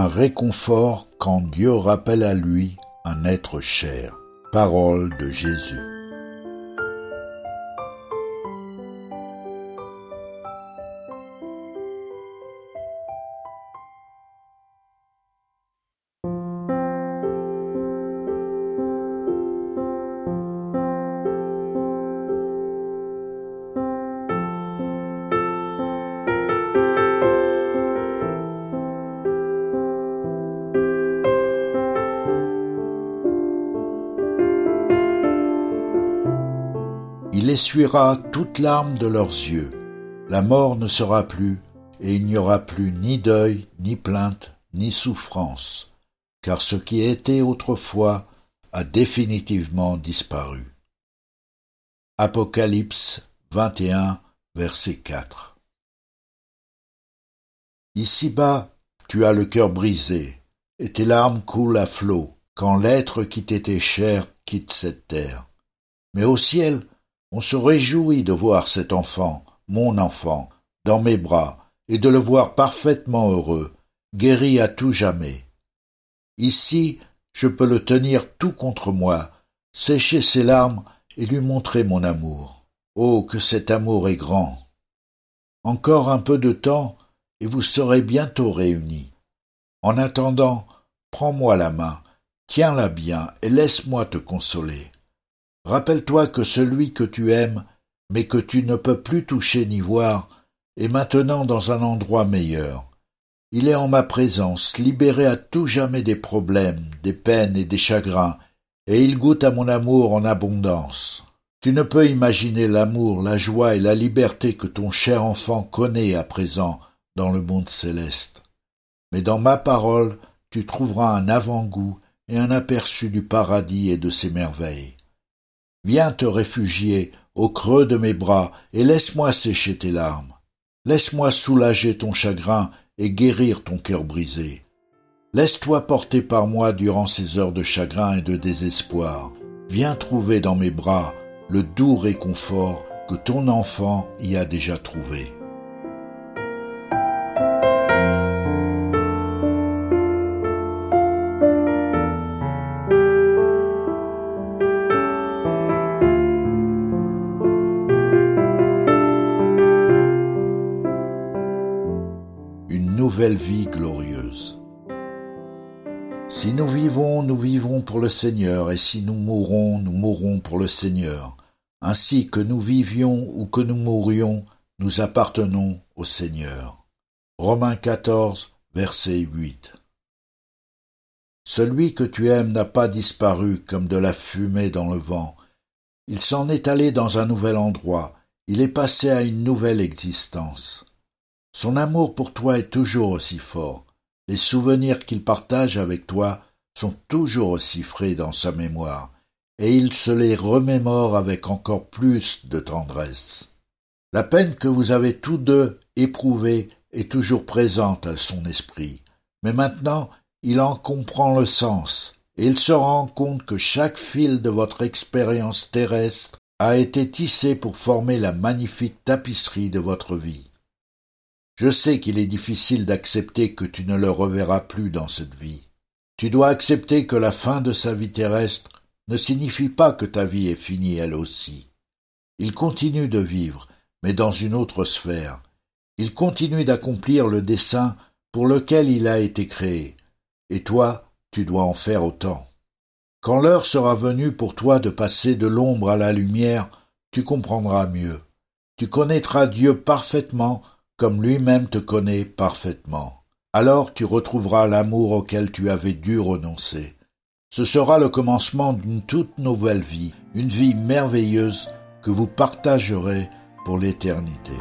un réconfort quand Dieu rappelle à lui un être cher. Parole de Jésus. Il essuiera toute larme de leurs yeux. La mort ne sera plus, et il n'y aura plus ni deuil, ni plainte, ni souffrance, car ce qui était autrefois a définitivement disparu. Apocalypse 21, verset 4. Ici-bas, tu as le cœur brisé, et tes larmes coulent à flots, quand l'être qui t'était cher quitte cette terre. Mais au ciel, on se réjouit de voir cet enfant, mon enfant, dans mes bras, et de le voir parfaitement heureux, guéri à tout jamais. Ici, je peux le tenir tout contre moi, sécher ses larmes et lui montrer mon amour. Oh, que cet amour est grand! Encore un peu de temps, et vous serez bientôt réunis. En attendant, prends-moi la main, tiens-la bien et laisse-moi te consoler. Rappelle-toi que celui que tu aimes, mais que tu ne peux plus toucher ni voir, est maintenant dans un endroit meilleur. Il est en ma présence, libéré à tout jamais des problèmes, des peines et des chagrins, et il goûte à mon amour en abondance. Tu ne peux imaginer l'amour, la joie et la liberté que ton cher enfant connaît à présent dans le monde céleste. Mais dans ma parole, tu trouveras un avant-goût et un aperçu du paradis et de ses merveilles. Viens te réfugier au creux de mes bras et laisse-moi sécher tes larmes. Laisse-moi soulager ton chagrin et guérir ton cœur brisé. Laisse-toi porter par moi durant ces heures de chagrin et de désespoir. Viens trouver dans mes bras le doux réconfort que ton enfant y a déjà trouvé. Une nouvelle vie glorieuse. Si nous vivons pour le Seigneur, et si nous mourrons pour le Seigneur. Ainsi que nous vivions ou que nous mourions, nous appartenons au Seigneur. Romains 14, verset 8. Celui que tu aimes n'a pas disparu comme de la fumée dans le vent. Il s'en est allé dans un nouvel endroit, il est passé à une nouvelle existence. Son amour pour toi est toujours aussi fort. Les souvenirs qu'il partage avec toi sont toujours aussi frais dans sa mémoire, et il se les remémore avec encore plus de tendresse. La peine que vous avez tous deux éprouvée est toujours présente à son esprit, mais maintenant il en comprend le sens, et il se rend compte que chaque fil de votre expérience terrestre a été tissé pour former la magnifique tapisserie de votre vie. Je sais qu'il est difficile d'accepter que tu ne le reverras plus dans cette vie. Tu dois accepter que la fin de sa vie terrestre ne signifie pas que ta vie est finie elle aussi. Il continue de vivre, mais dans une autre sphère. Il continue d'accomplir le dessein pour lequel il a été créé. Et toi, tu dois en faire autant. Quand l'heure sera venue pour toi de passer de l'ombre à la lumière, tu comprendras mieux. Tu connaîtras Dieu parfaitement comme lui-même te connaît parfaitement. Alors tu retrouveras l'amour auquel tu avais dû renoncer. Ce sera le commencement d'une toute nouvelle vie, une vie merveilleuse que vous partagerez pour l'éternité.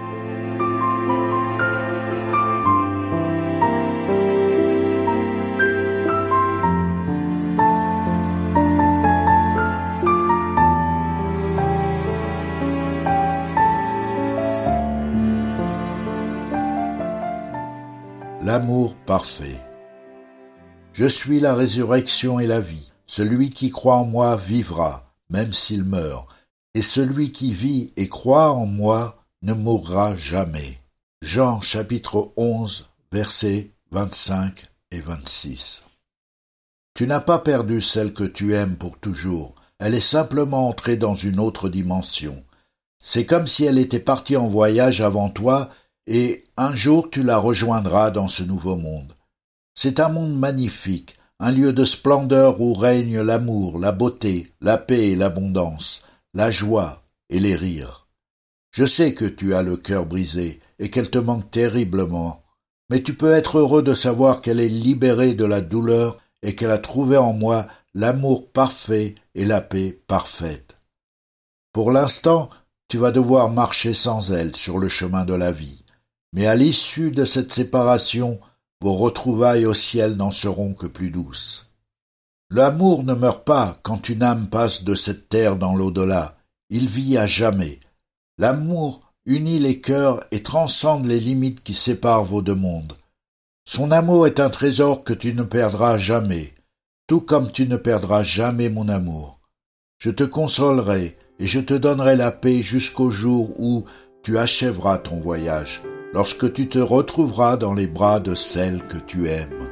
L'amour parfait. Je suis la résurrection et la vie. Celui qui croit en moi vivra, même s'il meurt, et celui qui vit et croit en moi ne mourra jamais. Jean chapitre 11, versets 25 et 26. Tu n'as pas perdu celle que tu aimes pour toujours. Elle est simplement entrée dans une autre dimension. C'est comme si elle était partie en voyage avant toi et un jour tu la rejoindras dans ce nouveau monde. C'est un monde magnifique, un lieu de splendeur où règne l'amour, la beauté, la paix et l'abondance, la joie et les rires. Je sais que tu as le cœur brisé et qu'elle te manque terriblement, mais tu peux être heureux de savoir qu'elle est libérée de la douleur et qu'elle a trouvé en moi l'amour parfait et la paix parfaite. Pour l'instant, tu vas devoir marcher sans elle sur le chemin de la vie, mais à l'issue de cette séparation, vos retrouvailles au ciel n'en seront que plus douces. L'amour ne meurt pas quand une âme passe de cette terre dans l'au-delà, il vit à jamais. L'amour unit les cœurs et transcende les limites qui séparent vos deux mondes. Son amour est un trésor que tu ne perdras jamais, tout comme tu ne perdras jamais mon amour. Je te consolerai et je te donnerai la paix jusqu'au jour où tu achèveras ton voyage, lorsque tu te retrouveras dans les bras de celle que tu aimes.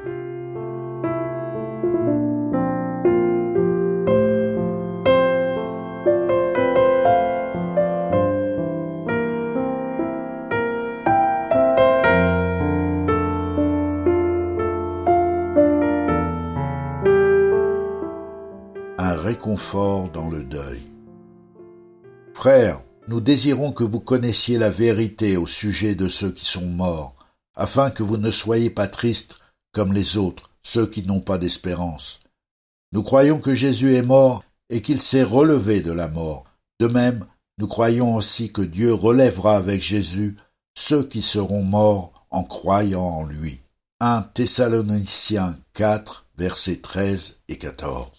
Un réconfort dans le deuil. Frères, nous désirons que vous connaissiez la vérité au sujet de ceux qui sont morts, afin que vous ne soyez pas tristes comme les autres, ceux qui n'ont pas d'espérance. Nous croyons que Jésus est mort et qu'il s'est relevé de la mort. De même, nous croyons aussi que Dieu relèvera avec Jésus ceux qui seront morts en croyant en lui. 1 Thessaloniciens 4, versets 13 et 14.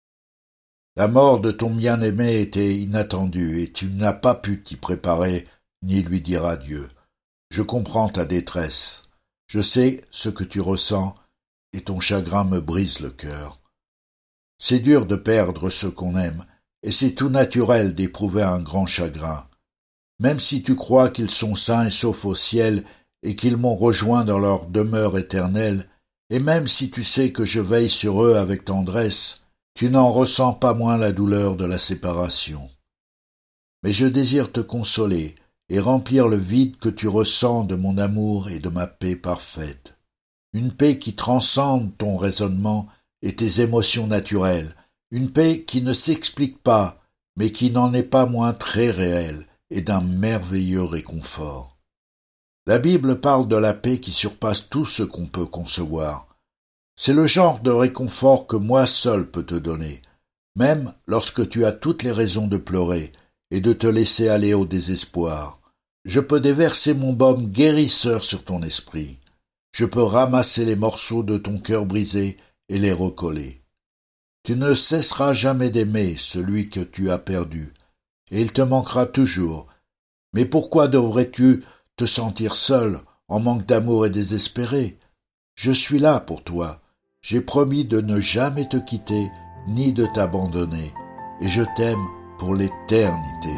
La mort de ton bien-aimé était inattendue et tu n'as pas pu t'y préparer ni lui dire adieu. Je comprends ta détresse. Je sais ce que tu ressens et ton chagrin me brise le cœur. C'est dur de perdre ceux qu'on aime et c'est tout naturel d'éprouver un grand chagrin. Même si tu crois qu'ils sont sains et saufs au ciel et qu'ils m'ont rejoint dans leur demeure éternelle, et même si tu sais que je veille sur eux avec tendresse, tu n'en ressens pas moins la douleur de la séparation. Mais je désire te consoler et remplir le vide que tu ressens de mon amour et de ma paix parfaite. Une paix qui transcende ton raisonnement et tes émotions naturelles, une paix qui ne s'explique pas, mais qui n'en est pas moins très réelle et d'un merveilleux réconfort. La Bible parle de la paix qui surpasse tout ce qu'on peut concevoir. C'est le genre de réconfort que moi seul peux te donner, même lorsque tu as toutes les raisons de pleurer et de te laisser aller au désespoir. Je peux déverser mon baume guérisseur sur ton esprit. Je peux ramasser les morceaux de ton cœur brisé et les recoller. Tu ne cesseras jamais d'aimer celui que tu as perdu, et il te manquera toujours. Mais pourquoi devrais-tu te sentir seul, en manque d'amour et désespéré? Je suis là pour toi. J'ai promis de ne jamais te quitter ni de t'abandonner, et je t'aime pour l'éternité.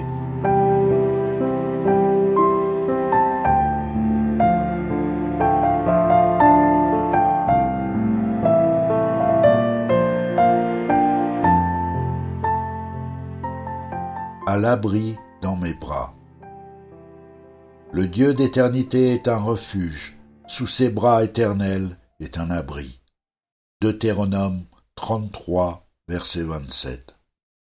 À l'abri dans mes bras. Le Dieu d'éternité est un refuge, sous ses bras éternels est un abri. Deutéronome 33, verset 27.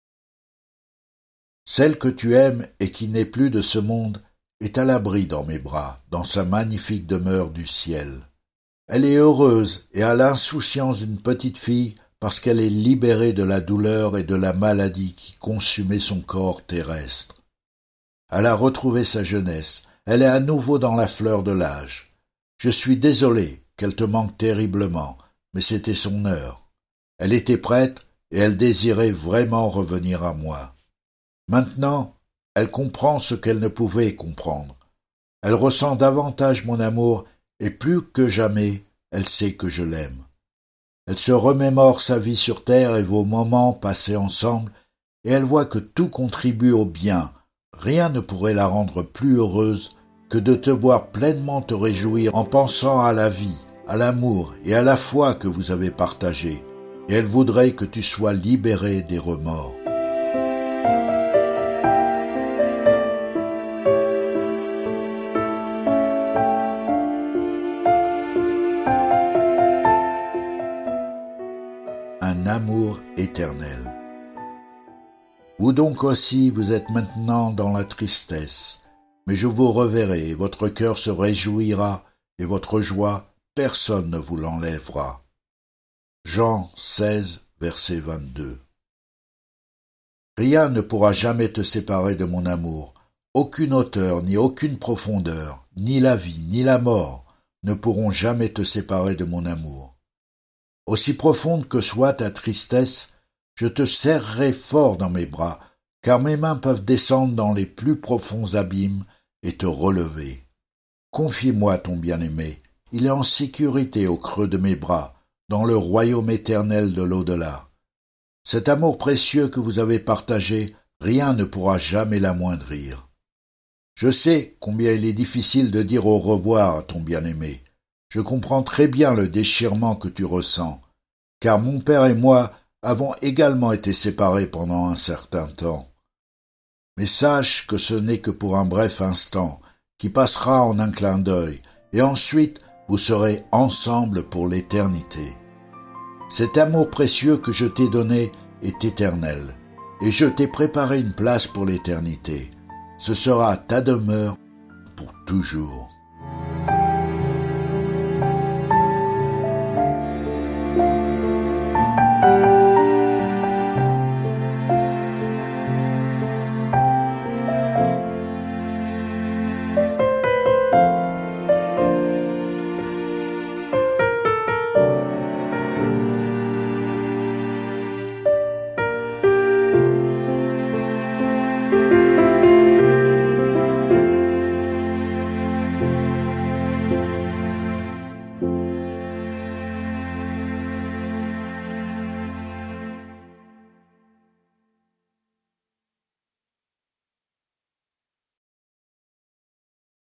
Celle que tu aimes et qui n'est plus de ce monde est à l'abri dans mes bras, dans sa magnifique demeure du ciel. Elle est heureuse et a l'insouciance d'une petite fille parce qu'elle est libérée de la douleur et de la maladie qui consumait son corps terrestre. Elle a retrouvé sa jeunesse, elle est à nouveau dans la fleur de l'âge. Je suis désolé qu'elle te manque terriblement, mais c'était son heure. Elle était prête et elle désirait vraiment revenir à moi. Maintenant, elle comprend ce qu'elle ne pouvait comprendre. Elle ressent davantage mon amour et plus que jamais, elle sait que je l'aime. Elle se remémore sa vie sur terre et vos moments passés ensemble et elle voit que tout contribue au bien. Rien ne pourrait la rendre plus heureuse que de te voir pleinement te réjouir en pensant à la vie, à l'amour et à la foi que vous avez partagé, et elle voudrait que tu sois libéré des remords. Un amour éternel. Vous donc aussi, vous êtes maintenant dans la tristesse, mais je vous reverrai, et votre cœur se réjouira, et votre joie, personne ne vous l'enlèvera. Jean 16, verset 22. Rien ne pourra jamais te séparer de mon amour. Aucune hauteur, ni aucune profondeur, ni la vie, ni la mort ne pourront jamais te séparer de mon amour. Aussi profonde que soit ta tristesse, je te serrerai fort dans mes bras, car mes mains peuvent descendre dans les plus profonds abîmes et te relever. Confie-moi ton bien-aimé, il est en sécurité au creux de mes bras, dans le royaume éternel de l'au-delà. Cet amour précieux que vous avez partagé, rien ne pourra jamais l'amoindrir. Je sais combien il est difficile de dire au revoir à ton bien-aimé. Je comprends très bien le déchirement que tu ressens, car mon père et moi avons également été séparés pendant un certain temps. Mais sache que ce n'est que pour un bref instant, qui passera en un clin d'œil, et ensuite vous serez ensemble pour l'éternité. Cet amour précieux que je t'ai donné est éternel, et je t'ai préparé une place pour l'éternité. Ce sera ta demeure pour toujours.